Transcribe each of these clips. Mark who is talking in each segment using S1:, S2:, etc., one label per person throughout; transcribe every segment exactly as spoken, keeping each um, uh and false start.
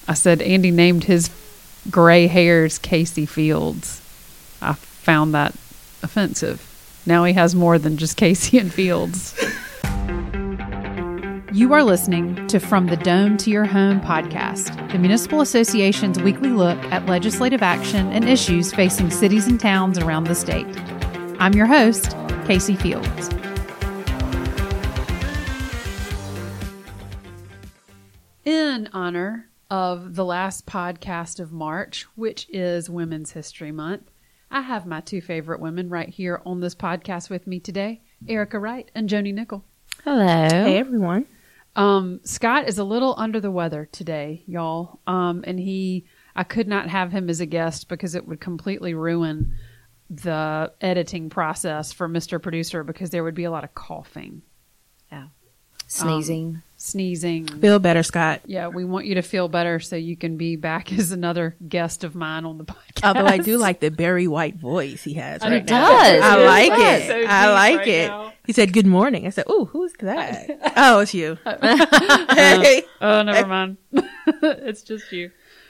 S1: I said Andy named his gray hairs Casey Fields. I found that offensive. Now he has more than just Casey and Fields. You are listening to From the Dome to Your Home podcast, the Municipal Association's weekly look at legislative action and issues facing cities and towns around the state. I'm your host, Casey Fields. In honor of the last podcast of March, which is Women's History Month, I have my two favorite women right here on this podcast with me today, Erica Wright and Joni Nickel.
S2: Hello.
S3: Hey, everyone.
S1: Um, Scott is a little under the weather today, y'all. Um, and he, I could not have him as a guest because it would completely ruin the editing process for Mister Producer because there would be a lot of coughing.
S2: Yeah. Sneezing.
S1: Um, sneezing.
S3: Feel better, Scott.
S1: Yeah, we want you to feel better so you can be back as another guest of mine on the podcast.
S3: Although I do like the Barry White voice he has right
S2: it
S3: now.
S2: does.
S3: I
S2: It
S3: like
S2: does.
S3: it.
S1: So
S3: I
S1: deep
S3: like
S1: right
S3: it.
S1: now.
S3: He said, "Good morning." I said, "Ooh, who's that?" Oh, it's you.
S1: Hey. Oh, never mind. It's just you.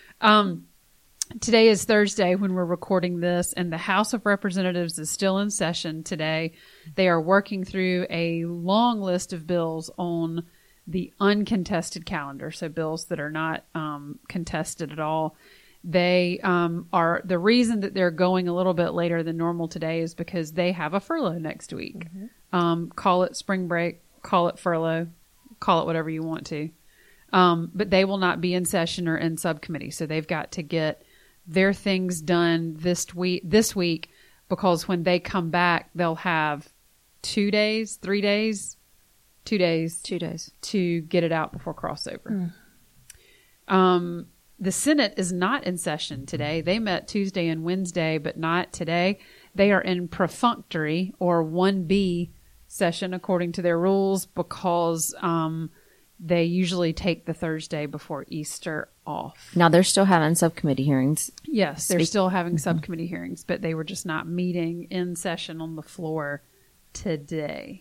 S1: Um, today is Thursday when we're recording this, and the House of Representatives is still in session today. They are working through a long list of bills on the uncontested calendar, so bills that are not um, contested at all. They um, are the reason that they're going a little bit later than normal today is because they have a furlough next week. Mm-hmm. Um, call it spring break, call it furlough, call it whatever you want to. Um, but they will not be in session or in subcommittee, so they've got to get their things done this week. This week, because when they come back, they'll have two days, three days. Two days.
S2: Two days.
S1: To get it out before crossover. Mm. Um, the Senate is not in session today. They met Tuesday and Wednesday, but not today. They are in perfunctory or one B session according to their rules because um, they usually take the Thursday before Easter off.
S2: Now they're still having subcommittee hearings.
S1: Yes, they're
S2: Speak-
S1: still having
S2: mm-hmm.
S1: subcommittee hearings, but they were just not meeting in session on the floor today.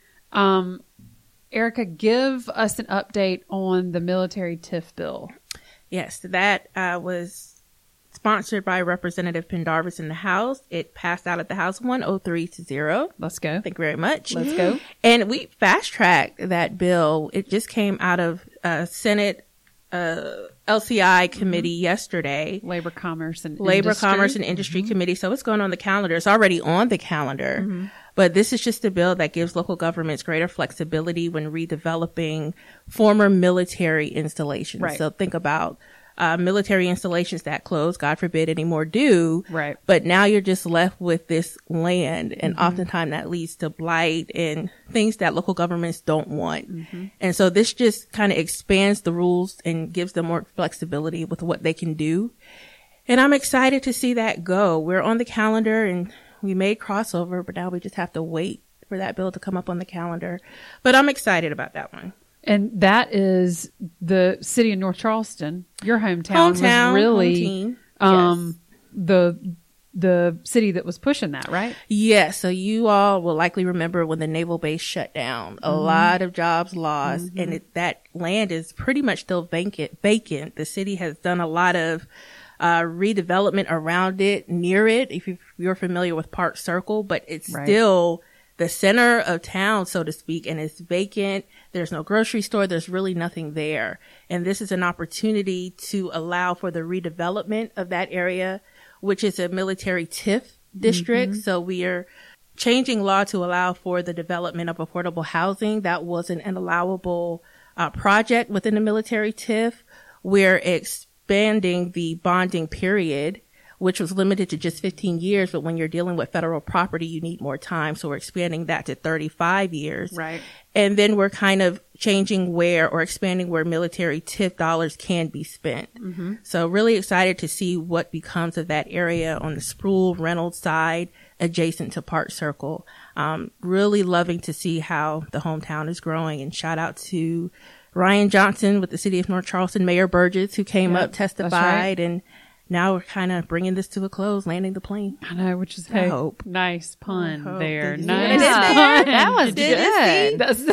S1: Um, Erica, give us an update on the military TIF bill.
S3: Yes, that uh, was sponsored by Representative Pendarvis in the House. It passed out at the House one oh three to zero.
S1: Let's go.
S3: Thank you very much.
S1: Let's go.
S3: And we fast-tracked that bill. It just came out of uh, Senate uh, L C I committee mm-hmm. yesterday.
S1: Labor, Commerce, and
S3: Labor,
S1: Industry.
S3: Commerce, and Industry
S1: mm-hmm.
S3: Committee. So it's going on the calendar. It's already on the calendar. Mm-hmm. But this is just a bill that gives local governments greater flexibility when redeveloping former military installations.
S1: Right.
S3: So think about uh, military installations that close, God forbid any more do.
S1: Right.
S3: But now you're just left with this land, and
S1: mm-hmm.
S3: oftentimes that leads to blight and things that local governments don't want.
S1: Mm-hmm.
S3: And so this just kind of expands the rules and gives them more flexibility with what they can do. And I'm excited to see that go. We're on the calendar and we made crossover, but now we just have to wait for that bill to come up on the calendar. But I'm excited about that one.
S1: And that is the city of North Charleston, your hometown,
S3: Hometown,
S1: was really
S3: home team.
S1: um,
S3: Yes.
S1: the the city that was pushing that, right?
S3: Yeah, so you all will likely remember when the naval base shut down. A mm-hmm. lot of jobs lost, mm-hmm. and it, that land is pretty much still vacant. Vacant. The city has done a lot of uh redevelopment around it, near it, if you're familiar with Park Circle, but it's right. still the center of town, so to speak, and it's vacant. There's no grocery store. There's really nothing there. And this is an opportunity to allow for the redevelopment of that area, which is a military TIF district. Mm-hmm. So we are changing law to allow for the development of affordable housing. That wasn't an allowable uh, project within the military TIF. We're expanding the bonding period, which was limited to just fifteen years. But when you're dealing with federal property, you need more time. So we're expanding that to thirty-five years.
S1: Right.
S3: And then we're kind of changing where or expanding where military TIF dollars can be spent. Mm-hmm. So really excited to see what becomes of that area on the Sproul Reynolds side adjacent to Park Circle. Um, really loving to see how the hometown is growing, and shout out to Ryan Johnson with the city of North Charleston, Mayor Burgess, who came
S1: yep,
S3: up, testified, right. and now we're kind of bringing this to a close, landing the plane.
S1: I know, which is,
S3: I
S1: hey,
S3: hope.
S1: nice pun
S3: hope.
S1: there.
S3: Did
S1: nice
S3: you
S1: pun.
S2: That was
S3: Did
S2: good.
S1: That's,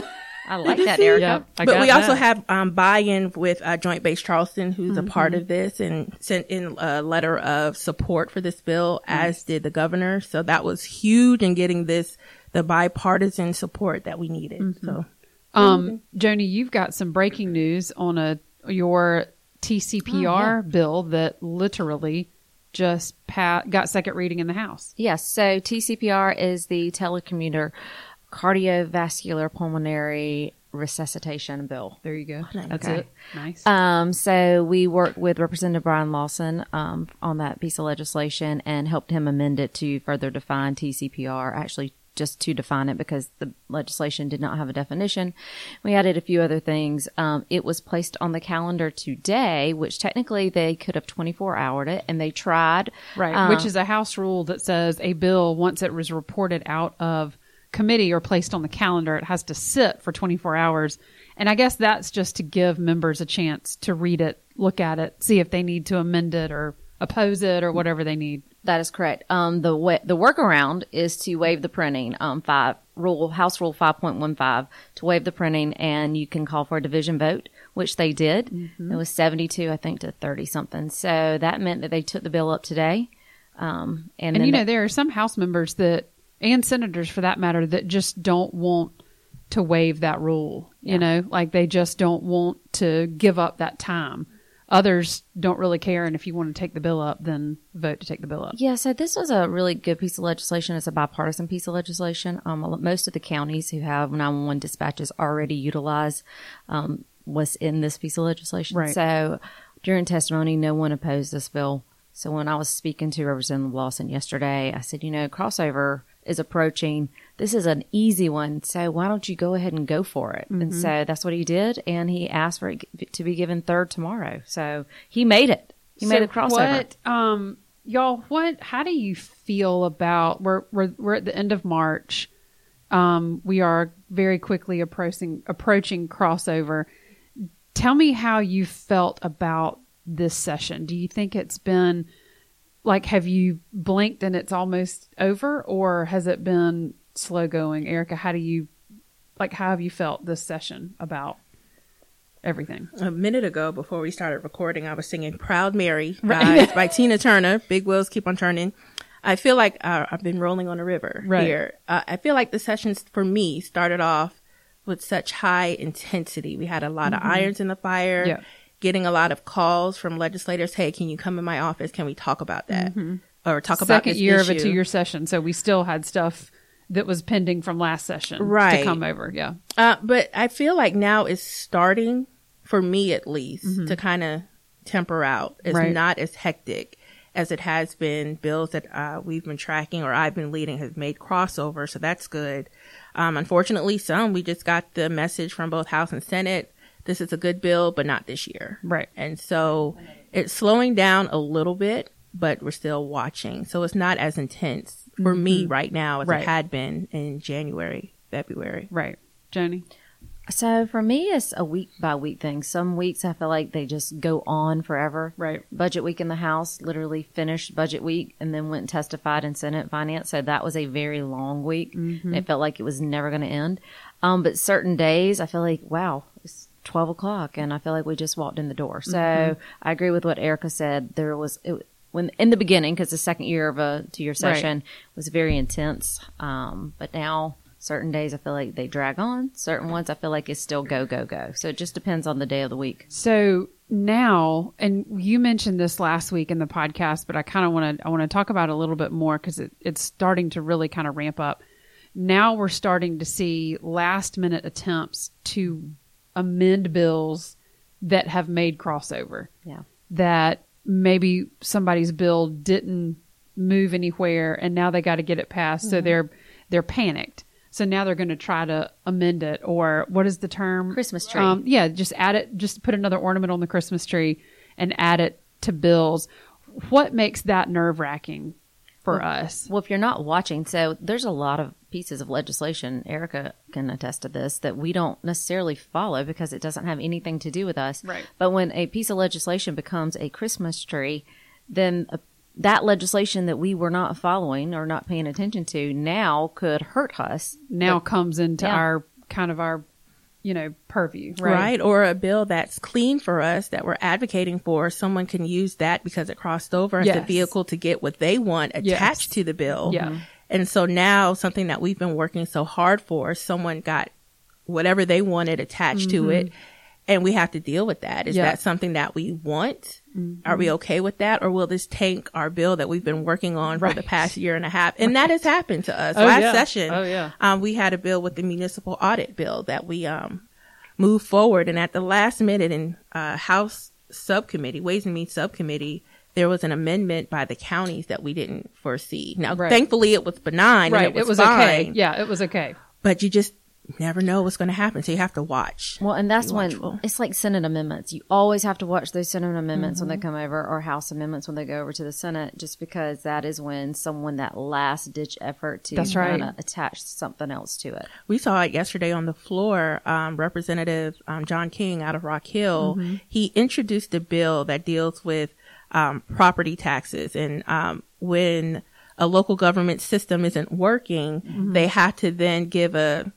S2: I like that, Erica.
S1: Yep, I
S3: but
S1: got
S3: we also
S1: that.
S3: have um, buy-in with uh, Joint Base Charleston, who's
S1: Mm-hmm.
S3: a part of this, and sent in a letter of support for this bill, as did the governor. So that was huge in getting this, the bipartisan support that we needed.
S1: Mm-hmm.
S3: So,
S1: Um, Joni, you've got some breaking news on a your T C P R
S2: Oh, yeah.
S1: bill that literally just pa- got second reading in the House.
S2: Yes. So T C P R is the telecommuter cardiovascular pulmonary resuscitation bill.
S1: There you go. That's
S2: Okay.
S1: it. Nice.
S2: Um, so we worked with Representative Brian Lawson um, on that piece of legislation and helped him amend it to further define T C P R, actually just to define it because the legislation did not have a definition. We added a few other things. Um, it was placed on the calendar today, which technically they could have twenty-four houred it, and they tried.
S1: Right,
S2: Um,
S1: which is a House rule that says a bill, once it was reported out of committee or placed on the calendar, it has to sit for twenty-four hours. And I guess that's just to give members a chance to read it, look at it, see if they need to amend it or oppose it or whatever they need.
S2: That is correct. Um, the wa- the workaround is to waive the printing. Um, five rule House Rule five point one five to waive the printing, and you can call for a division vote, which they did.
S1: Mm-hmm.
S2: It was seventy-two, I think, to thirty something. So that meant that they took the bill up today. Um, and
S1: And
S2: then
S1: you know,
S2: they-
S1: there are some House members that, and senators for that matter, that just don't want to waive that rule. You
S2: Yeah.
S1: know, like they just don't want to give up that time. Others don't really care, and if you want to take the bill up, then vote to take the bill up.
S2: Yeah, so this was a really good piece of legislation. It's a bipartisan piece of legislation. Um, most of the counties who have nine one one dispatches already utilize um, was in this piece of legislation.
S1: Right.
S2: So during testimony, no one opposed this bill. So when I was speaking to Representative Lawson yesterday, I said, you know, crossover is approaching. This is an easy one, so why don't you go ahead and go for it?
S1: Mm-hmm.
S2: And so that's what he did, and he asked for it to be given third tomorrow. So he made it. He made
S1: So
S2: a crossover.
S1: What, um, y'all, what? How do you feel about? We're we're we're at the end of March. Um, we are very quickly approaching approaching crossover. Tell me how you felt about this session. Do you think it's been like, have you blinked and it's almost over, or has it been slow going? Erica, how do you like? How have you felt this session about everything?
S3: a minute ago, before we started recording, I was singing Proud Mary
S1: Right.
S3: by, by Tina Turner. Big wheels keep on turning. I feel like uh, I've been rolling on a river
S1: Right.
S3: here. Uh, I feel like the sessions for me started off with such high intensity. We had a lot of irons in the fire,
S1: Yeah.
S3: getting a lot of calls from legislators. Hey, can you come in my office? Can we talk about that? Or talk about
S1: Second
S3: this
S1: year of a
S3: issue?
S1: two-year session, so we still had stuff that was pending from last session to
S3: Right.
S1: come over. Yeah,
S3: Uh, but I feel like now it's starting, for me at least, to kind of temper out. It's
S1: Right.
S3: not as hectic as it has been. Bills that uh, we've been tracking or I've been leading have made crossover, so that's good. Um, unfortunately, some, we just got the message from both House and Senate. This is a good bill, but not this year.
S1: right.
S3: And so it's slowing down a little bit, but we're still watching. So it's not as intense for me right now as
S1: Right.
S3: it had been in January, February.
S1: Right. Joni?
S2: So for me, it's a week by week thing. Some weeks I feel like they just go on forever.
S1: Right.
S2: Budget week in the House literally finished budget week and then went and testified in Senate Finance. So that was a very long week.
S1: Mm-hmm.
S2: It felt like it was never going to end. Um, but certain days I feel like, wow, it's twelve o'clock and I feel like we just walked in the door. So
S1: Mm-hmm.
S2: I agree with what Erica said. There was, it, when in the beginning, because the second year of a two year session was very intense. Um, but now certain days I feel like they drag on. Certain ones I feel like it's still go, go, go. So it just depends on the day of the week.
S1: So now, and you mentioned this last week in the podcast, but I kind of want to I want to talk about it a little bit more because it, it's starting to really kind of ramp up. Now we're starting to see last minute attempts to amend bills that have made crossover.
S2: Yeah.
S1: That maybe somebody's bill didn't move anywhere and now they got to get it passed. So they're they're panicked. So now they're going to try to amend it, or what is the term?
S2: Christmas tree.
S1: Um, yeah, just add it, just put another ornament on the Christmas tree and add it to bills. What makes that nerve wracking for us?
S2: Well, if you're not watching, so there's a lot of pieces of legislation, Erica can attest to this, that we don't necessarily follow because it doesn't have anything to do with us.
S1: Right.
S2: But when a piece of legislation becomes a Christmas tree, then a, that legislation that we were not following or not paying attention to now could hurt us.
S1: Now
S2: But-
S1: comes into
S2: Yeah.
S1: our kind of our you know, purview, right?
S3: Right. Or a bill that's clean for us that we're advocating for. Someone can use that because it crossed over as
S1: Yes.
S3: the vehicle to get what they want attached
S1: Yes.
S3: to the bill.
S1: Yeah.
S3: And so now something that we've been working so hard for, someone got whatever they wanted attached
S1: Mm-hmm.
S3: to it. And we have to deal with that. Is
S1: Yeah.
S3: that something that we want?
S1: Mm-hmm.
S3: Are we okay with that? Or will this tank our bill that we've been working on for
S1: Right.
S3: the past year and a half? And that has happened to us.
S1: Oh,
S3: Last
S1: yeah.
S3: session,
S1: Oh, yeah.
S3: um, we had a bill with the municipal audit bill that we um, moved forward. And at the last minute in uh, House subcommittee, Ways and Means subcommittee, there was an amendment by the counties that we didn't foresee. Now,
S1: Right.
S3: thankfully, it was benign.
S1: Right.
S3: And it was,
S1: okay.
S3: fine,
S1: Yeah, it was okay.
S3: But you just never know what's going to happen. So you have to watch.
S2: Well, and that's
S3: Be
S2: when
S3: watchful.
S2: it's like Senate amendments. You always have to watch those Senate amendments
S3: Mm-hmm.
S2: when they come over, or House amendments when they go over to the Senate, just because that is when someone that last ditch effort to
S1: That's right.
S2: kinda attach something else to it.
S3: We saw it yesterday on the floor. Um, Representative um, John King out of Rock Hill,
S1: Mm-hmm.
S3: he introduced a bill that deals with um, property taxes. And um, when a local government system isn't working,
S1: Mm-hmm.
S3: they have to then give a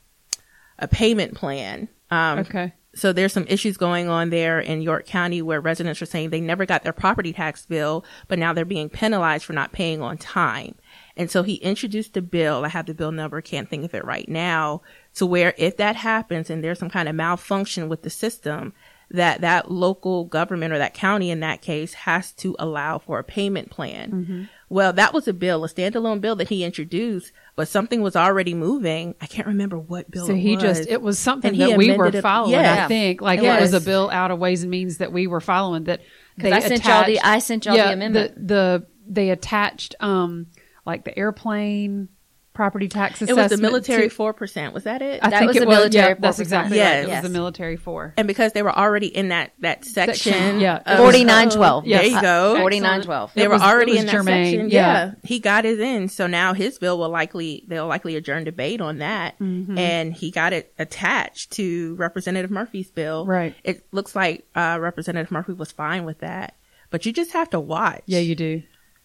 S3: a payment plan. Um,
S1: Okay.
S3: So there's some issues going on there in York County where residents are saying they never got their property tax bill, but now they're being penalized for not paying on time. And so he introduced a bill. I have the bill number, can't think of it right now, to where if that happens and there's some kind of malfunction with the system, that that local government or that county in that case has to allow for a payment plan.
S1: Mm-hmm.
S3: Well, that was a bill, a standalone bill that he introduced, but something was already moving. I can't remember what bill
S1: So
S3: it
S1: he
S3: was.
S1: just, it was something
S3: And he
S1: that we were
S3: amended it-
S1: following,
S3: Yeah.
S1: I think. Like
S3: It
S1: it was a
S3: was.
S1: bill out of Ways and Means that we were following that they
S2: I sent y'all the-
S1: attached-
S2: I sent y'all the
S1: yeah,
S2: amendment.
S1: The, the, they attached, um, like the airplane property tax
S3: It
S1: assessment.
S3: was the military
S1: to-
S3: four percent. Was that it?
S1: I
S2: That
S1: think
S2: was
S1: it
S2: the
S1: was,
S2: military
S1: yeah, that's
S2: four percent.
S1: exactly
S3: Yes.
S1: right. It was
S2: Yes.
S1: the military four.
S3: And because they were already in that, that section.
S1: Section, yeah.
S3: of-
S2: Forty-nine twelve.
S1: Yes.
S3: There you go.
S2: Forty-nine twelve.
S3: They
S1: It
S3: were
S1: was- it
S3: already
S1: was
S3: in that
S1: germane,
S3: section.
S1: yeah.
S3: Yeah. He got it in. So now his bill will likely, they'll likely adjourn debate on that.
S1: Mm-hmm.
S3: And he got it attached to Representative Murphy's bill.
S1: Right.
S3: It looks like uh, Representative Murphy was fine with that. But you just have to watch.
S1: Yeah, you do.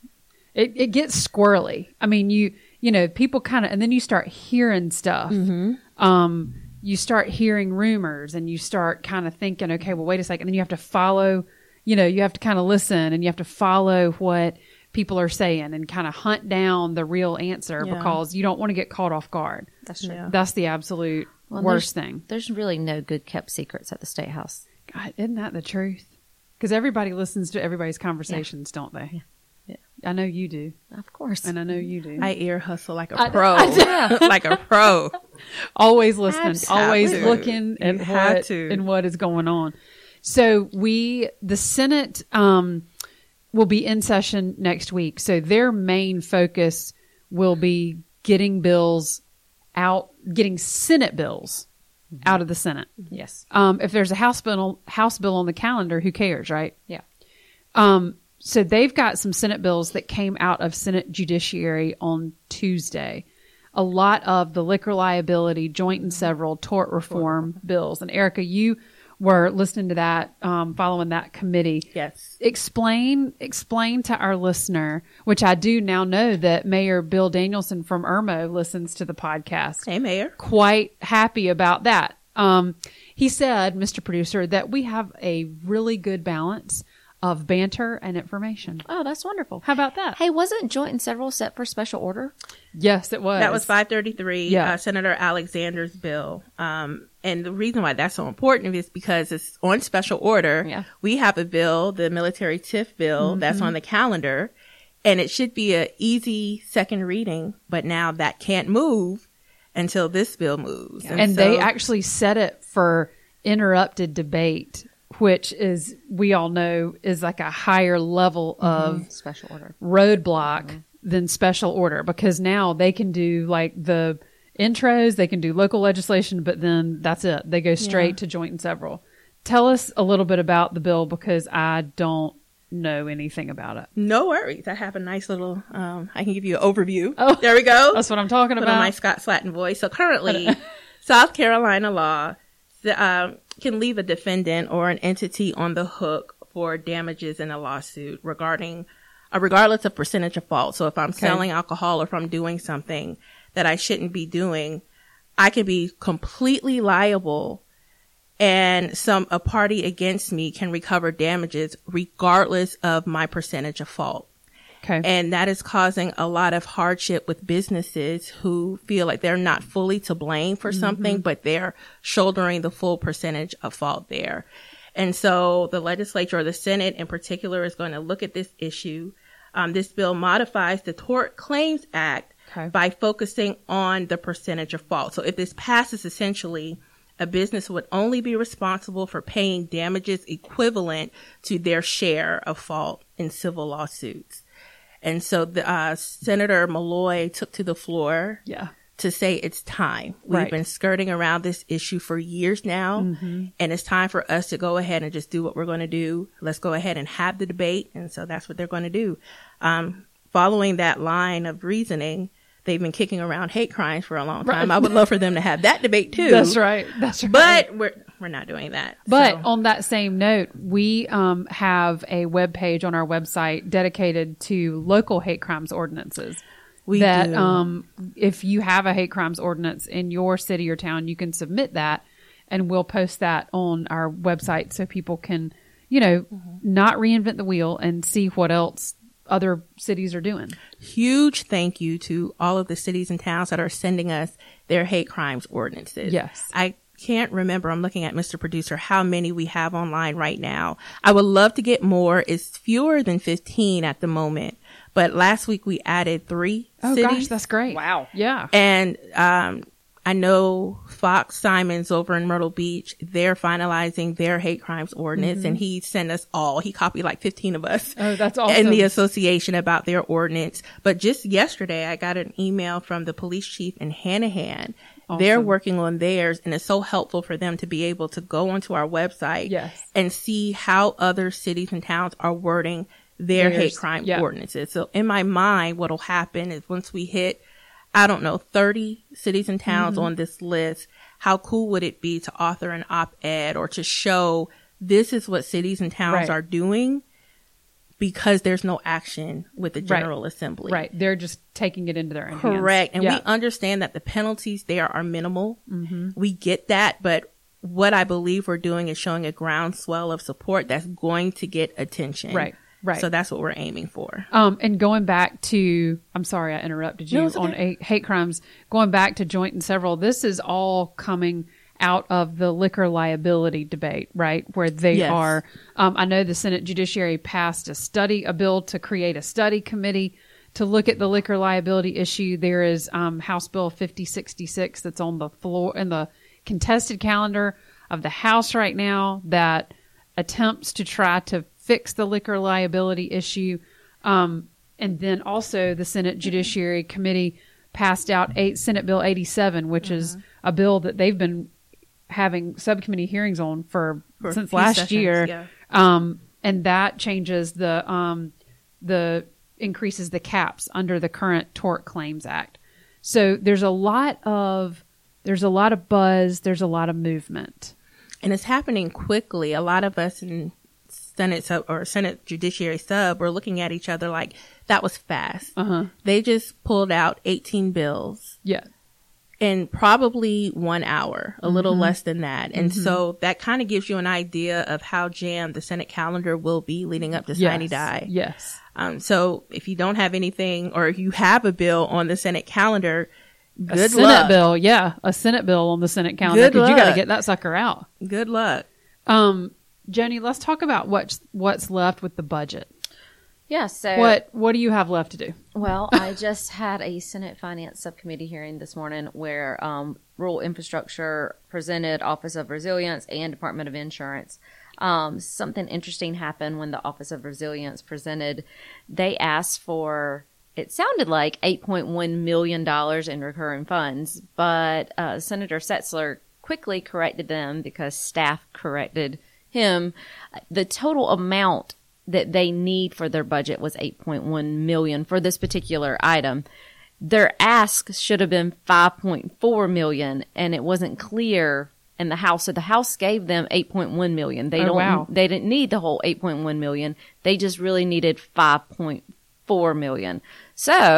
S1: It it gets squirrely. I mean, you you know, people kind of, and then you start hearing stuff.
S3: Mm-hmm.
S1: Um, you start hearing rumors, and you start kind of thinking, okay, well, wait a second. And then you have to follow. You know, you have to kind of listen, and you have to follow what people are saying, and kind of hunt down the real answer
S3: Yeah.
S1: because you don't want to get caught off guard.
S2: That's true.
S3: Yeah.
S1: That's the absolute
S2: Well,
S1: worst
S2: there's-
S1: thing.
S2: There's really no good kept secrets at the State House.
S1: God, isn't that the truth? Because everybody listens to everybody's conversations, don't they?
S2: Yeah. Yeah.
S1: I know you do,
S2: Of course.
S1: and I know you do.
S3: I ear hustle like a
S1: I-
S3: pro. like a pro.
S1: Always listening,
S3: Absolutely.
S1: always looking
S3: You
S1: at
S3: have
S1: what
S3: to.
S1: and what is going on. So we, the Senate, um, will be in session next week. So their main focus will be getting bills out, getting Senate bills out of the Senate.
S2: Yes.
S1: Um, if there's a House bill, House bill on the calendar, who cares, right?
S2: Yeah.
S1: Um, so they've got some Senate bills that came out of Senate Judiciary on Tuesday. A lot of the liquor liability, joint and several, tort reform bills. And Erica, you were listening to that, um, following that committee.
S3: Yes.
S1: Explain, explain to our listener, which I do now know that Mayor Bill Danielson from Irmo listens to the podcast.
S3: Hey, Mayor.
S1: Quite happy about that. Um, he said, Mister Producer, that we have a really good balance of banter and information.
S2: Oh, that's wonderful.
S1: How about that?
S2: Hey, wasn't joint and several set for special order?
S1: Yes, it was.
S3: That was five thirty-three,
S1: Yeah.
S3: uh, Senator Alexander's bill. Um, and the reason why that's so important is because it's on special order.
S2: Yeah.
S3: We have a bill, the military TIF bill,
S1: Mm-hmm.
S3: that's on the calendar, and it should be a easy second reading, but now that can't move until this bill moves.
S1: And
S3: so-
S1: they actually set it for interrupted debate, which is, we all know, is like a higher level of
S2: Special order.
S1: roadblock than special order, because now they can do like the intros, they can do local legislation, but then that's it. They go straight
S3: Yeah.
S1: to joint and several. Tell us a little bit about the bill, because I don't know anything about it.
S3: No worries. I have a nice little, um, I can give you an overview.
S1: Oh,
S3: there we go.
S1: That's what I'm talking
S3: Put
S1: about.
S3: on my Scott Slatton voice. So currently, South Carolina law the, um, can leave a defendant or an entity on the hook for damages in a lawsuit regarding, uh, regardless of percentage of fault. So if I'm
S1: Okay.
S3: selling alcohol or if I'm doing something that I shouldn't be doing, I can be completely liable and some a party against me can recover damages regardless of my percentage of fault.
S1: Okay.
S3: And that is causing a lot of hardship with businesses who feel like they're not fully to blame for mm-hmm. something, but they're shouldering the full percentage of fault there. And so the legislature, or the Senate in particular, is going to look at this issue. Um, this bill modifies the Tort Claims Act okay. by focusing on the percentage of fault. So if this passes, essentially, a business would only be responsible for paying damages equivalent to their share of fault in civil lawsuits. And so the, uh, Senator Malloy took to the floor
S1: yeah.
S3: to say it's time. We've
S1: right.
S3: been skirting around this issue for years now, mm-hmm. and it's time for us to go ahead and just do what we're going to do. Let's go ahead and have the debate. And so that's what they're going to do. Um, following that line of reasoning, they've been kicking around hate crimes for a long time. Right. I would love for them to have that debate too.
S1: That's right. That's right.
S3: But we're we're not doing that.
S1: But
S3: so.
S1: on that same note, we um, have a web page on our website dedicated to local hate crimes ordinances.
S3: We
S1: that
S3: do.
S1: Um, if you have a hate crimes ordinance in your city or town, you can submit that, and we'll post that on our website so people can, you know, mm-hmm. not reinvent the wheel and see what else other cities are doing.
S3: Huge thank you to all of the cities and towns that are sending us their hate crimes ordinances.
S1: Yes.
S3: I can't remember, I'm looking at Mister Producer, how many we have online right now. I would love to get more. It's fewer than fifteen at the moment. But last week we added three
S1: oh,
S3: cities.
S1: Oh gosh, that's great.
S2: Wow.
S1: Yeah.
S3: And um I know Fox Simons over in Myrtle Beach, they're finalizing their hate crimes ordinance, mm-hmm. and he sent us all, he copied like fifteen of us.
S1: Oh, that's awesome.
S3: In the association about their ordinance. But just yesterday, I got an email from the police chief in Hanahan. Awesome. They're working on theirs, and it's so helpful for them to be able to go onto our website
S1: yes.
S3: and see how other cities and towns are wording their
S1: There's,
S3: hate crime
S1: yeah.
S3: ordinances. So in my mind, what'll happen is once we hit, I don't know, thirty cities and towns mm-hmm. on this list, how cool would it be to author an op-ed or to show this is what cities and towns
S1: right.
S3: are doing because there's no action with the General
S1: right.
S3: Assembly.
S1: Right. They're just taking it into their own
S3: Correct.
S1: hands.
S3: And
S1: yeah.
S3: we understand that the penalties there are minimal.
S1: Mm-hmm.
S3: We get that. But what I believe we're doing is showing a groundswell of support that's going to get attention.
S1: Right. Right.
S3: So that's what we're aiming for.
S1: Um, and going back to, I'm sorry, I interrupted you
S3: no, it's okay.
S1: on hate, hate crimes. Going back to joint and several, this is all coming out of the liquor liability debate, right? Where they
S3: yes.
S1: are, um, I know the Senate Judiciary passed a study, a bill to create a study committee to look at the liquor liability issue. There is, um, House Bill fifty sixty-six that's on the floor in the contested calendar of the House right now that attempts to try to fix the liquor liability issue. Um, and then also the Senate Judiciary Committee passed out eight Senate Bill eighty-seven, which mm-hmm. is a bill that they've been having subcommittee hearings on for, for since last sessions, year.
S3: Yeah.
S1: Um, and that changes the, um, the increases the caps under the current Tort Claims Act. So there's a lot of, there's a lot of buzz. There's a lot of movement.
S3: And it's happening quickly. A lot of us in Senate sub or Senate Judiciary sub were looking at each other like that was fast.
S1: Uh-huh.
S3: They just pulled out eighteen bills.
S1: Yeah.
S3: In probably one hour, a mm-hmm. little less than that. And
S1: mm-hmm.
S3: so that kind of gives you an idea of how jammed the Senate calendar will be leading up to
S1: yes.
S3: Sine Die.
S1: Yes.
S3: Um, so if you don't have anything or if you have a bill on the Senate calendar, good
S1: a Senate
S3: luck.
S1: bill. Yeah. A Senate bill on the Senate calendar. Because you got to get that sucker out.
S3: Good luck.
S1: Um, Joni, let's talk about what's, what's left with the budget.
S2: Yeah, so
S1: what what do you have left to do?
S2: Well, I just had a Senate Finance Subcommittee hearing this morning where um, Rural Infrastructure presented Office of Resilience and Department of Insurance. Um, something interesting happened when the Office of Resilience presented. They asked for, it sounded like eight point one million dollars in recurring funds, but uh, Senator Setzler quickly corrected them because staff corrected him. The total amount that they need for their budget was eight point one million dollars for this particular item. Their ask should have been five point four million dollars, and it wasn't clear in the House. So the House gave them eight point one million dollars. They
S1: oh,
S2: don't.
S1: Wow.
S2: They didn't need the whole eight point one million dollars. They just really needed five point four million dollars. So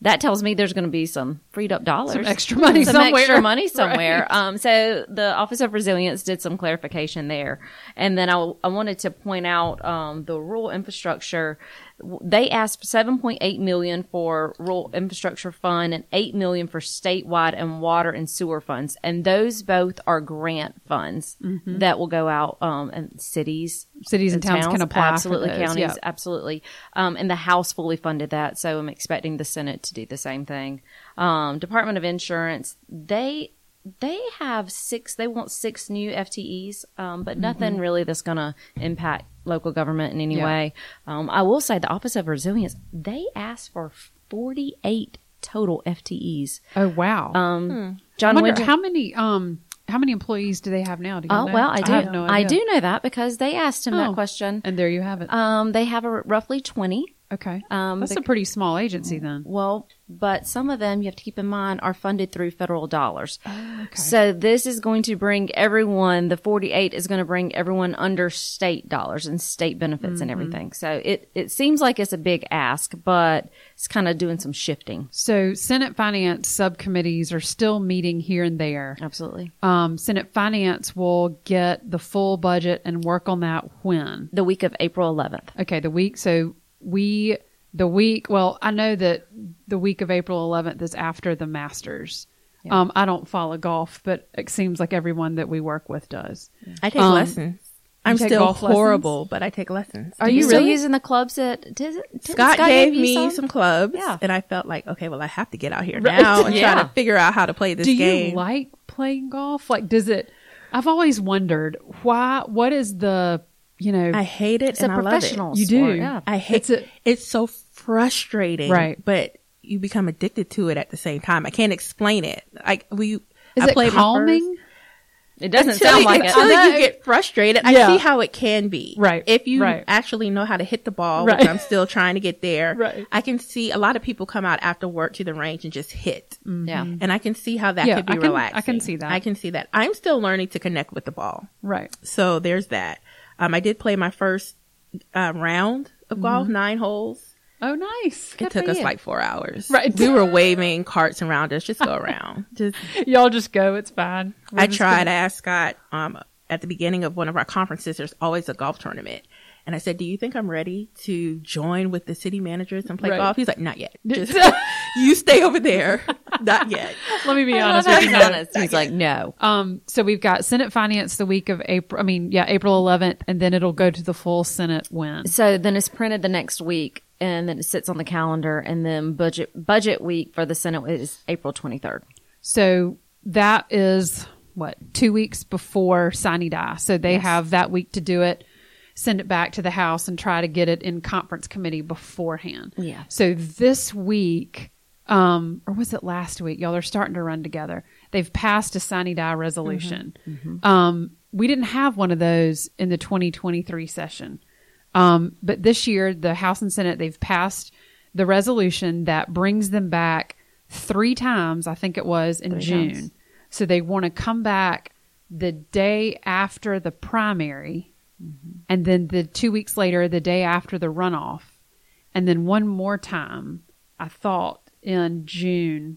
S2: that tells me there's going to be some freed up dollars,
S1: some extra money
S2: some
S1: somewhere.
S2: extra money somewhere.
S1: Right.
S2: Um, so the Office of Resilience did some clarification there. And then I, I wanted to point out, um, the rural infrastructure. They asked seven point eight million for rural infrastructure fund and eight million for statewide and water and sewer funds. And those both are grant funds mm-hmm. that will go out, um, and cities,
S1: cities and, and towns, towns can apply.
S2: Absolutely.
S1: For those.
S2: Counties.
S1: Yep.
S2: Absolutely. Um, and the House fully funded that. So I'm expecting the Senate to do the same thing. Um, Department of Insurance, they, they have six, they want six new F T Es, um, but nothing mm-hmm. really that's going to impact local government in any yeah. way. Um, I will say the Office of Resilience, they asked for forty-eight total F T Es.
S1: Oh, wow.
S2: Um,
S1: hmm.
S2: John
S1: I wonder,
S2: Winter,
S1: how many, um, how many employees do they have now? Do you
S2: oh,
S1: know?
S2: well, I do.
S1: I, have no
S2: I
S1: idea.
S2: do know that because they asked him
S1: oh.
S2: that question.
S1: And there you have it.
S2: Um, they have a roughly twenty.
S1: Okay.
S2: Um,
S1: That's
S2: the,
S1: a pretty small agency then.
S2: Well, but some of them, you have to keep in mind, are funded through federal dollars.
S1: Oh, okay.
S2: So this is going to bring everyone, the forty-eight is going to bring everyone under state dollars and state benefits mm-hmm. and everything. So it, it seems like it's a big ask, but it's kind of doing some shifting.
S1: So Senate Finance subcommittees are still meeting here and there.
S2: Absolutely.
S1: Um, Senate Finance will get the full budget and work on that when?
S2: The week of April eleventh.
S1: Okay, the week. So we, the week, well, I know that the week of April eleventh is after the Masters. Yeah. Um, I don't follow golf, but it seems like everyone that we work with does.
S3: I take um, lessons. I'm still horrible, lessons? But I take lessons.
S2: Are you, you still using the clubs that did it, did
S3: Scott, Scott gave me some?
S2: some
S3: clubs,
S2: yeah.
S3: and I felt like, okay, well, I have to get out here right. now and yeah. try to figure out how to play this
S1: Do
S3: game.
S1: Do you like playing golf? Like, does it? I've always wondered why. What is the You know,
S3: I hate it.
S2: It's
S3: and
S2: a
S3: I
S2: professional
S3: love
S1: it. You
S2: sport.
S1: do.
S2: Yeah.
S3: I hate it. It's so frustrating.
S1: Right.
S3: But you become addicted to it at the same time. I can't explain it. Like we,
S1: Is
S3: I
S1: it
S3: played
S1: calming?
S2: It doesn't
S3: until,
S2: sound like
S3: until
S2: it.
S3: Until you get frustrated.
S1: Yeah.
S3: I see how it can be.
S1: Right.
S3: If you
S1: right.
S3: actually know how to hit the ball,
S1: right.
S3: which I'm still trying to get there.
S1: Right.
S3: I can see a lot of people come out after work to the range and just hit.
S2: Mm-hmm. Yeah.
S3: And I can see how that
S1: yeah,
S3: could be
S1: I can,
S3: relaxing.
S1: I can see that.
S3: I can see that. I'm still learning to connect with the ball.
S1: Right.
S3: So there's that. Um, I did play my first uh, round of mm-hmm. golf, nine holes.
S1: Oh, nice. Good
S3: it took
S1: for
S3: us
S1: you.
S3: like four hours.
S1: Right.
S3: We were waving carts around us. Just go around. Just
S1: Y'all just go. It's fine. We're
S3: I
S1: just
S3: tried.
S1: gonna...
S3: I asked Scott um, at the beginning of one of our conferences, there's always a golf tournament. And I said, do you think I'm ready to join with the city managers and play
S1: right.
S3: golf? He's like, not yet. Just, you stay over there. Not yet.
S1: Let me be
S2: I
S1: honest
S2: with
S1: you.
S2: honest. He's like, no.
S1: Um, so we've got Senate Finance the week of April. I mean, yeah, April eleventh, and then it'll go to the full Senate when?
S2: So then it's printed the next week, and then it sits on the calendar, and then budget budget week for the Senate is April twenty-third.
S1: So that is what, two weeks before sine die. So they yes. have that week to do it. Send it back to the House and try to get it in conference committee beforehand.
S2: Yeah.
S1: So this week, um, or was it last week? Y'all are starting to run together. They've passed a sine die resolution. Mm-hmm. Mm-hmm. Um, we didn't have one of those in the twenty twenty-three session. Um, but this year, the House and Senate, they've passed the resolution that brings them back three times, I think it was, in
S2: three
S1: June.
S2: times.
S1: So they want to come back the day after the primary. Mm-hmm. And then the two weeks later, the day after the runoff, and then one more time, I thought in June,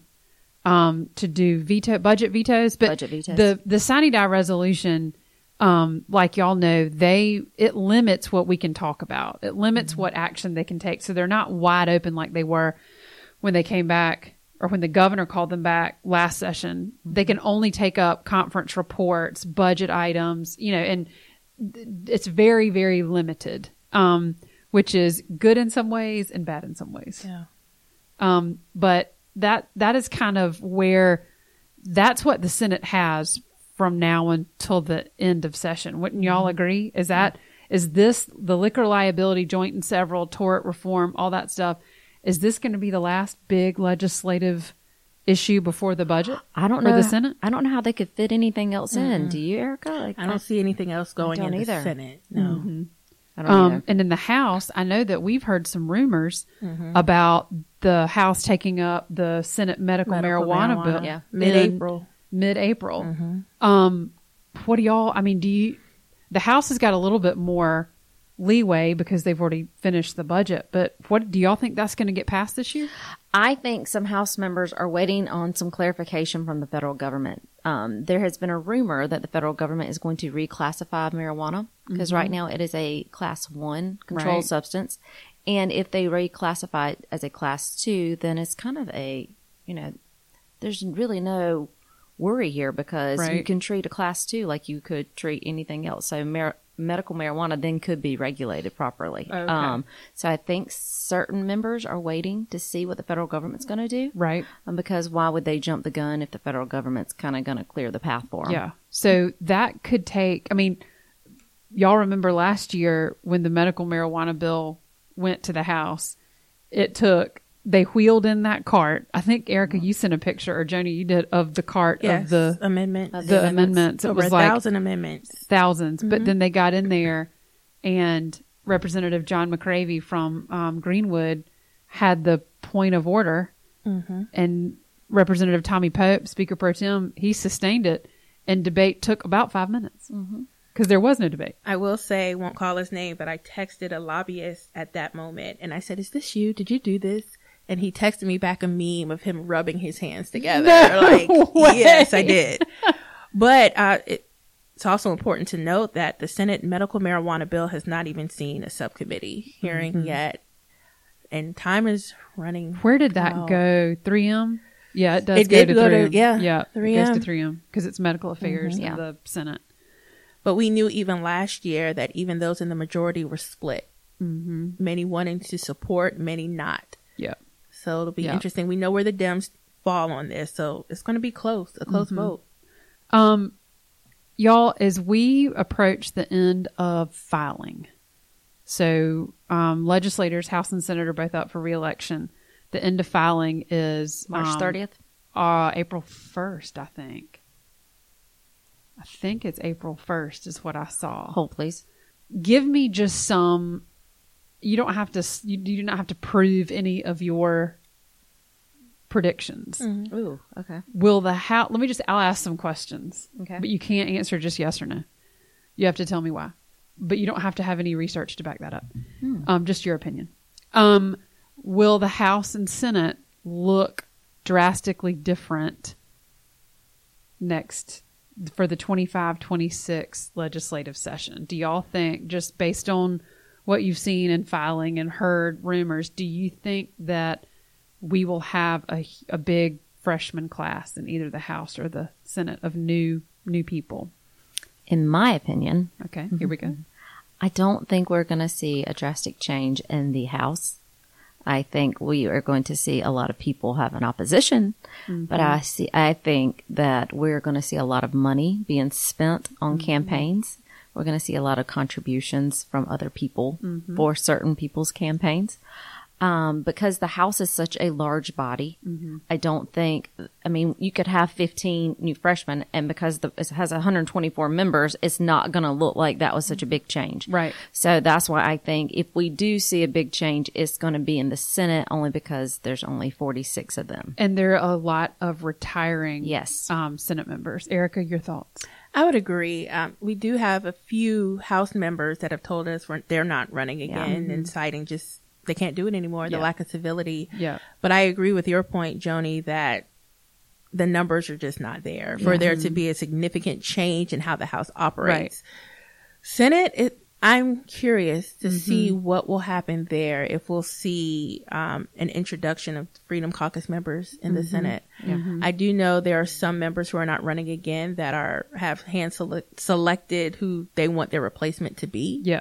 S1: um, to do veto budget vetoes. But
S2: budget vetoes.
S1: the the sine die resolution, um, like y'all know, they it limits what we can talk about. It limits mm-hmm. what action they can take. So they're not wide open like they were when they came back or when the governor called them back last session. Mm-hmm. They can only take up conference reports, budget items, you know, and it's very, very limited, um, which is good in some ways and bad in some ways.
S3: Yeah.
S1: Um, but that, that is kind of where that's what the Senate has from now until the end of session. Wouldn't y'all mm-hmm. agree? Is that, is this the liquor liability, joint and several, tort reform, all that stuff? Is this going to be the last big legislative issue before the budget?
S2: I don't
S1: for
S2: know
S1: the Senate.
S2: I don't know how they could fit anything else
S3: mm-hmm.
S2: in. Do you, Erica? Like,
S3: I don't I, see anything else going in
S2: either.
S3: the Senate. No.
S1: Mm-hmm.
S2: I don't
S1: um,
S2: either.
S1: And in the House, I know that we've heard some rumors
S3: mm-hmm.
S1: about the House taking up the Senate medical,
S3: medical
S1: marijuana,
S3: marijuana
S1: bill.
S2: Yeah.
S3: Mid-April.
S1: Mid-April.
S3: Mm-hmm.
S1: Um, what do y'all? I mean, do you? The House has got a little bit more leeway because they've already finished the budget. But what do y'all think that's going to get passed this year?
S2: I think some House members are waiting on some clarification from the federal government. Um, there has been a rumor that the federal government is going to reclassify marijuana because mm-hmm. right now it is a class one controlled right. substance. And if they reclassify it as a class two, then it's kind of a, you know, there's really no worry here because right. you can treat a class two like you could treat anything else. So mar- medical marijuana then could be regulated properly. Okay. Um, so I think certain members are waiting to see what the federal government's going to do.
S1: Right.
S2: Um, because why would they jump the gun if the federal government's kind of going to clear the path for them?
S1: Yeah. So that could take, I mean, y'all remember last year when the medical marijuana bill went to the House, it took, they wheeled in that cart. I think, Erica, you sent a picture, or Joni, you did, of the cart
S3: yes,
S1: of the
S3: amendment.
S1: Of the amendments. It
S3: Over
S1: was
S3: a
S1: like
S3: thousand amendments.
S1: Thousands.
S3: Mm-hmm.
S1: But then they got in there, and Representative John McCravy from um, Greenwood had the point of order, mm-hmm. and Representative Tommy Pope, Speaker Pro Tem, he sustained it, and debate took about five minutes. Mm-hmm. Because there was no debate.
S3: I will say, won't call his name, but I texted a lobbyist at that moment, and I said, "Is this you? Did you do this?" And he texted me back a meme of him rubbing his hands together.
S1: No
S3: like,
S1: way.
S3: Yes, I did. But uh, it, it's also important to note that the Senate medical marijuana bill has not even seen a subcommittee hearing mm-hmm. yet, and time is running.
S1: Where did that
S3: out.
S1: go? three M? Yeah, it does
S3: it
S1: go
S3: did
S1: to
S3: go
S1: three M.
S3: To, yeah,
S1: yeah,
S3: three M.
S1: It goes to three M because it's medical affairs
S2: mm-hmm.
S1: in
S2: yeah.
S1: the Senate.
S3: But we knew even last year that even those in the majority were split. Mm-hmm. Many wanting to support, many not.
S1: Yeah.
S3: So it'll be
S1: yeah.
S3: interesting. We know where the Dems fall on this, so it's going to be close, a close mm-hmm. vote.
S1: Um, y'all, as we approach the end of filing, so um, legislators, House and Senate, are both up for re-election. The end of filing is
S2: March thirtieth,
S1: um, uh, April first, I think. I think it's April first is what I saw.
S2: Hold, please.
S1: Give me just some, you don't have to, you, you do not have to prove any of your predictions.
S2: Mm-hmm. Ooh, okay.
S1: Will the House, let me just, I'll ask some questions.
S2: Okay.
S1: But you can't answer just yes or no. You have to tell me why. But you don't have to have any research to back that up. Hmm. Um, just your opinion. Um, will the House and Senate look drastically different next for the twenty-five twenty-six legislative session? Do y'all think, just based on what you've seen in filing and heard rumors, do you think that we will have a, a big freshman class in either the House or the Senate of new new people?
S2: In my opinion,
S1: okay, mm-hmm. here we go.
S2: I don't think we're going to see a drastic change in the House. I think we are going to see a lot of people have an opposition, mm-hmm. but I see. I think that we're going to see a lot of money being spent on mm-hmm. campaigns. We're going to see a lot of contributions from other people mm-hmm. for certain people's campaigns. Um, because the House is such a large body, mm-hmm. I don't think, I mean, you could have fifteen new freshmen, and because the, it has one hundred twenty-four members, it's not going to look like that was such a big change.
S1: Right.
S2: So that's why I think if we do see a big change, it's going to be in the Senate, only because there's only forty-six of them.
S1: And there are a lot of retiring
S2: yes.
S1: um, Senate members. Erica, your thoughts?
S3: I would agree. Um, we do have a few House members that have told us we're, they're not running again yeah. mm-hmm. and citing just they can't do it anymore, the yeah. lack of civility.
S1: Yeah. But
S3: I agree with your point, Joni, that the numbers are just not there for yeah. there to be a significant change in how the House operates. Right. Senate, it, I'm curious to mm-hmm. see what will happen there, if we'll see um, an introduction of Freedom Caucus members in mm-hmm. the Senate. Mm-hmm. I do know there are some members who are not running again that are have hand select, selected who they want their replacement to be.
S1: Yeah.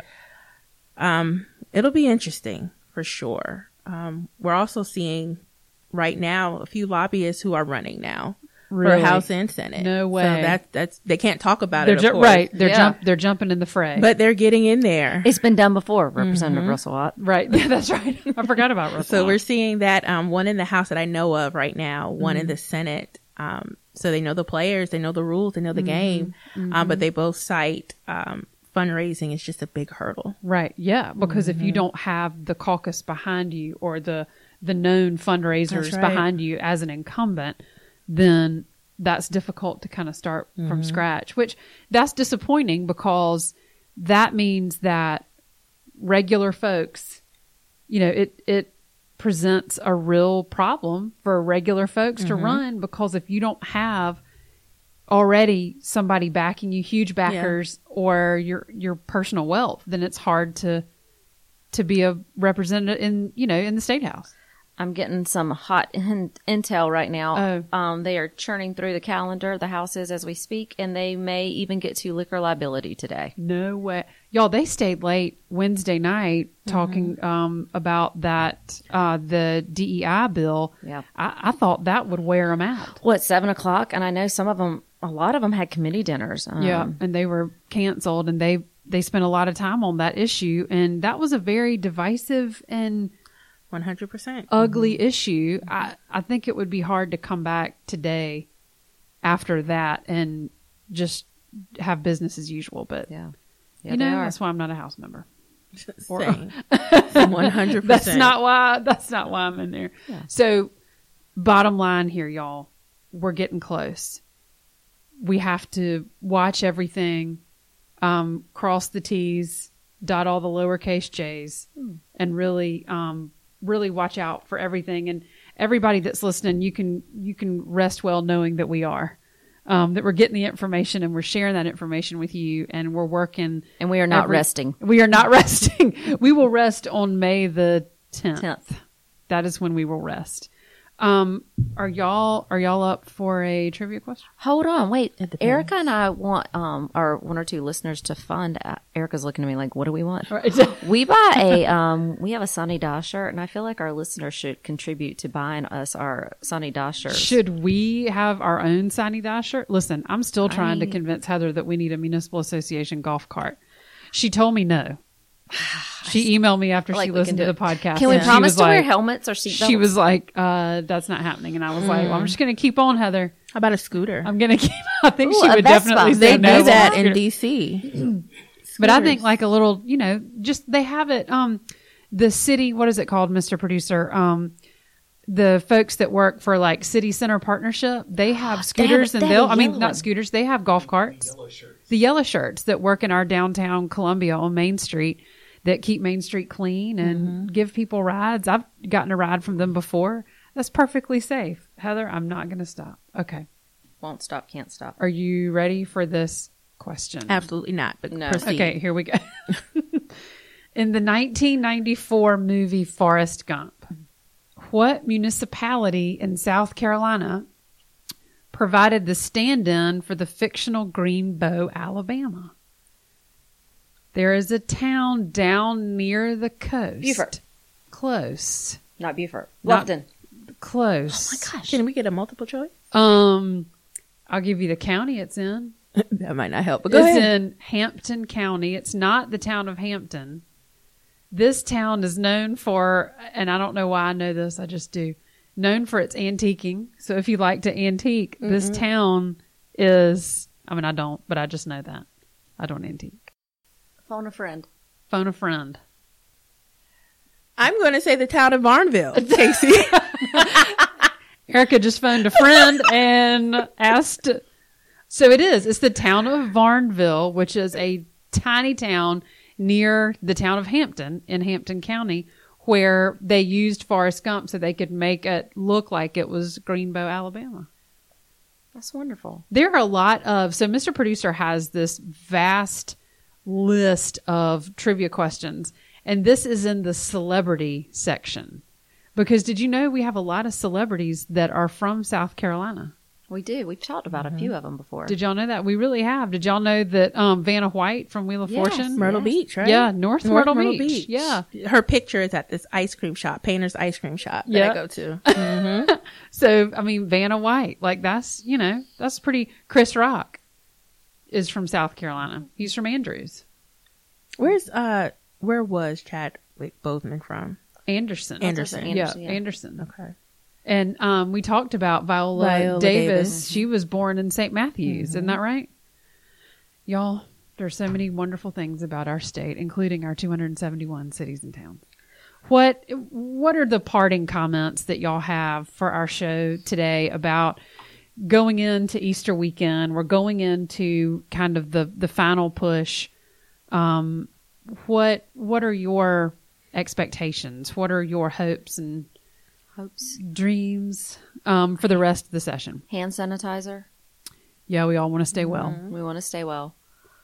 S3: Um, it'll be interesting. For sure. Um, we're also seeing right now a few lobbyists who are running now
S1: really?
S3: for House and Senate.
S1: No way.
S3: So that, that's, they can't talk about
S1: they're
S3: it.
S1: Ju-
S3: of course.
S1: Right. They're,
S2: yeah.
S1: jump, they're jumping in the fray.
S3: But they're getting in there.
S2: It's been done before, Representative mm-hmm. Russell Ott.
S1: Right. Yeah, that's right. I forgot about Russell
S3: So
S1: Ott.
S3: we're seeing that um, one in the House that I know of right now, one mm-hmm. in the Senate. Um, so they know the players, they know the rules, they know the mm-hmm. game, mm-hmm. Um, but they both cite um, fundraising is just a big hurdle.
S1: Right. Yeah. Because mm-hmm. if you don't have the caucus behind you or the, the known fundraisers right. behind you as an incumbent, then that's difficult to kind of start mm-hmm. from scratch, which that's disappointing because that means that regular folks, you know, it, it presents a real problem for regular folks mm-hmm. to run, because if you don't have already somebody backing you, huge backers, yeah. or your, your personal wealth, then it's hard to, to be a representative in, you know, in the State House.
S2: I'm getting some hot in- intel right now.
S1: Oh.
S2: Um, they are churning through the calendar, the House is, as we speak, and they may even get to liquor liability today.
S1: No way. Y'all, they stayed late Wednesday night talking mm-hmm. um, about that, uh, the D E I bill.
S2: Yeah.
S1: I, I thought that would wear them out.
S2: What, seven o'clock? And I know some of them, a lot of them had committee dinners. Um,
S1: yeah, and they were canceled, and they, they spent a lot of time on that issue, and that was a very divisive and
S3: one hundred percent
S1: ugly mm-hmm. issue. I, I think it would be hard to come back today after that and just have business as usual. But
S2: yeah, yeah
S1: you know, that's why I'm not a House member.
S3: Same. one hundred percent
S1: That's not why, that's not why I'm in there.
S2: Yeah.
S1: So bottom line here, y'all, we're getting close. We have to watch everything, um, cross the T's, dot all the lowercase J's, mm. and really, um, really watch out for everything. And everybody that's listening, you can, you can rest well knowing that we are, um, that we're getting the information and we're sharing that information with you, and we're working.
S2: And we are not
S1: every,
S2: resting.
S1: We are not resting. We will rest on May the tenth. tenth. That is when we will rest. Um, are y'all, are y'all up for a trivia question?
S2: Hold on. Wait. Erica and I want, um, our one or two listeners to fund. Uh, Erica's looking at me like, what do we want? Right. We buy a, um, we have a Sonny Doss shirt, and I feel like our listeners should contribute to buying us our Sonny Doss shirts.
S1: Should we have our own Sonny Doss shirt? Listen, I'm still trying
S2: I...
S1: to convince Heather that we need a municipal association golf cart. She told me no. She emailed me after like she listened to the podcast.
S2: Can we
S1: yeah.
S2: promise to
S1: like,
S2: wear helmets or seatbelts?
S1: She was like, uh, that's not happening. And I was mm. like, well, I'm just going to keep on, Heather.
S3: How about a scooter?
S1: I'm going to keep, I think
S2: Ooh,
S1: she would definitely say
S3: they
S1: no.
S3: do that in D C
S1: But I think like a little, you know, just they have it, um, the city, what is it called, Mister Producer? Um, the folks that work for like City Center Partnership, they have scooters
S2: they have,
S1: and
S2: they
S1: they'll,
S2: have
S1: I mean,
S2: one.
S1: not scooters, they have golf carts. The yellow shirts. The yellow shirts that work in our downtown Columbia on Main Street, that keep Main Street clean and mm-hmm. give people rides. I've gotten a ride from them before. That's perfectly safe. Heather, I'm not going to stop. Okay.
S2: Won't stop, can't stop.
S1: Are you ready for this question?
S3: Absolutely not, but
S2: no.
S3: proceed.
S1: Okay, here we go. In the nineteen ninety-four movie Forrest Gump, what municipality in South Carolina provided the stand-in for the fictional Greenbow, Alabama? There is a town down near the coast.
S2: Beaufort.
S1: Close.
S2: Not Beaufort.
S1: Not
S2: Bluffton.
S1: Close.
S3: Oh my gosh. Can we get a multiple choice?
S1: Um, I'll give you the county it's in.
S3: That might not help, but go
S1: it's
S3: ahead.
S1: in Hampton County. It's not the town of Hampton. This town is known for, and I don't know why I know this, I just do, known for its antiquing. So if you like to antique, mm-hmm. this town is, I mean, I don't, but I just know that. I don't antique.
S2: Phone a friend.
S1: Phone a friend.
S3: I'm going to say the town of Varnville, Casey.
S1: Erica just phoned a friend and asked. So it is. It's the town of Varnville, which is a tiny town near the town of Hampton in Hampton County, where they used Forrest Gump so they could make it look like it was Greenbow, Alabama.
S2: That's wonderful.
S1: There are a lot of, so Mister Producer has this vast list of trivia questions, and this is in the celebrity section, because did you know we have a lot of celebrities that are from South Carolina?
S2: We do. We've talked about mm-hmm. a few of them before.
S1: Did y'all know that? We really have. Did y'all know that um, Vanna White from Wheel of
S2: yes,
S1: Fortune?
S3: Myrtle
S2: yes.
S3: Beach, right?
S1: Yeah, North, North Myrtle, Myrtle Beach.
S3: Beach.
S1: Yeah.
S3: Her picture is at this ice cream shop, Painter's Ice Cream Shop that
S1: yep.
S3: I go to. Mm-hmm.
S1: So, I mean, Vanna White, like that's, you know, that's pretty. Chris Rock is from South Carolina. He's from Andrews.
S3: Where's, uh, where was Chadwick Boseman from?
S1: Anderson.
S3: Anderson.
S1: Anderson.
S2: Anderson
S1: yeah,
S2: yeah,
S1: Anderson.
S3: Okay.
S1: And um, we talked about Viola,
S3: Viola
S1: Davis.
S3: Davis.
S1: She was born in Saint Matthews.
S3: Mm-hmm.
S1: Isn't that right? Y'all, there's so many wonderful things about our state, including our two hundred seventy-one cities and towns. What What are the parting comments that y'all have for our show today about going into Easter weekend? We're going into kind of the, the final push. Um, what what are your expectations? What are your hopes and
S2: Hopes.
S1: dreams um, for the rest of the session?
S2: Hand sanitizer.
S1: Yeah, we all want to stay well.
S2: Mm-hmm. We want to stay well.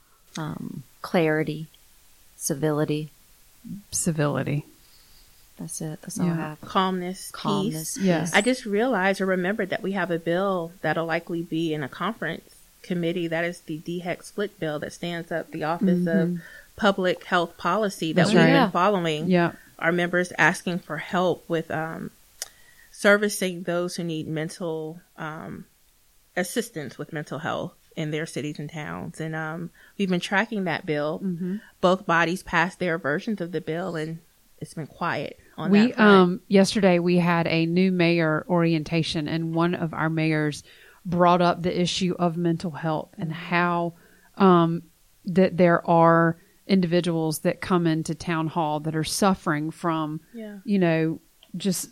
S2: Um, clarity, civility.
S1: Civility.
S2: That's it. That's all
S1: Yeah.
S2: I have.
S3: Calmness,
S2: Calmness.
S3: peace.
S1: Yes.
S3: I just realized or remembered that we have a bill that'll likely be in a conference committee. That is the D HEC split bill that stands up the Office
S1: Mm-hmm.
S3: of Public Health Policy that
S1: That's
S3: we've
S1: right.
S3: been
S2: Yeah.
S3: following.
S1: Yeah.
S3: Our members asking for help with um, servicing those who need mental um, assistance with mental health in their cities and towns. And um, we've been tracking that bill.
S1: Mm-hmm.
S3: Both bodies passed their versions of the bill, and it's been quiet on
S1: We
S3: that front.
S1: um yesterday we had a new mayor orientation, and one of our mayors brought up the issue of mental health and how um that there are individuals that come into town hall that are suffering from
S3: Yeah.
S1: you know just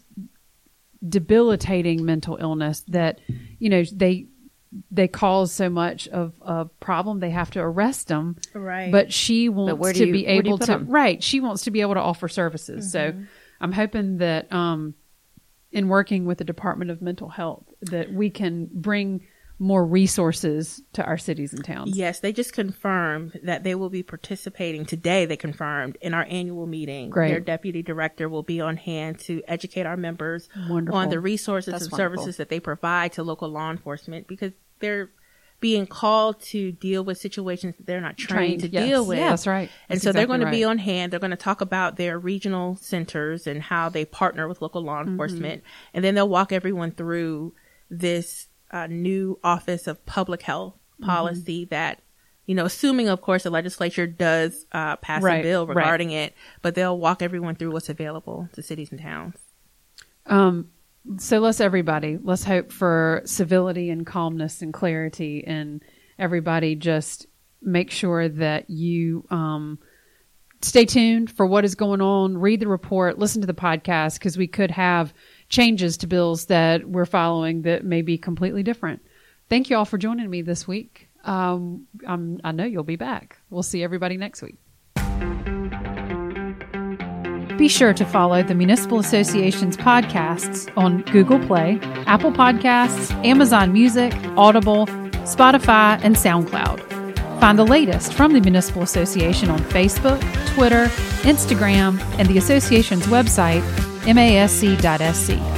S1: debilitating mental illness that you know they they cause so much of a problem they have to arrest them.
S3: Right.
S1: But she wants
S2: where do
S1: to
S2: you-
S1: be
S2: where do you
S1: able
S2: put
S1: to,
S2: 'em?
S1: right. She wants to be able to offer services. So I'm hoping that, um, in working with the Department of Mental Health, that we can bring more resources to our cities and towns.
S3: Yes, they just confirmed that they will be participating today. They confirmed in our annual meeting.
S1: Great.
S3: Their deputy director will be on hand to educate our members
S1: Wonderful.
S3: on the resources
S2: That's
S3: and
S2: wonderful.
S3: services that they provide to local law enforcement, because they're being called to deal with situations that they're not trained, to
S1: yes.
S3: deal with.
S1: Yeah, that's right.
S3: And
S1: That's
S3: so they're
S1: exactly
S3: going to be
S1: right.
S3: on hand. They're going to talk about their regional centers and how they partner with local law
S1: Mm-hmm.
S3: enforcement. And then they'll walk everyone through this uh, new Office of Public Health
S1: Mm-hmm.
S3: policy that, you know, assuming, of course, the legislature does uh, pass
S1: Right,
S3: a bill
S1: right.
S3: regarding it, but they'll walk everyone through what's available to cities and towns.
S1: Um, so let's everybody, let's hope for civility and calmness and clarity, and everybody just make sure that you, um, stay tuned for what is going on, read the report, listen to the podcast, because we could have changes to bills that we're following that may be completely different. Thank you all for joining me this week. Um, I'm, I know you'll be back. We'll see everybody next week. Be sure to follow the Municipal Association's podcasts on Google Play, Apple Podcasts, Amazon Music, Audible, Spotify, and SoundCloud. Find the latest from the Municipal Association on Facebook, Twitter, Instagram, and the association's website, M A S C dot S C.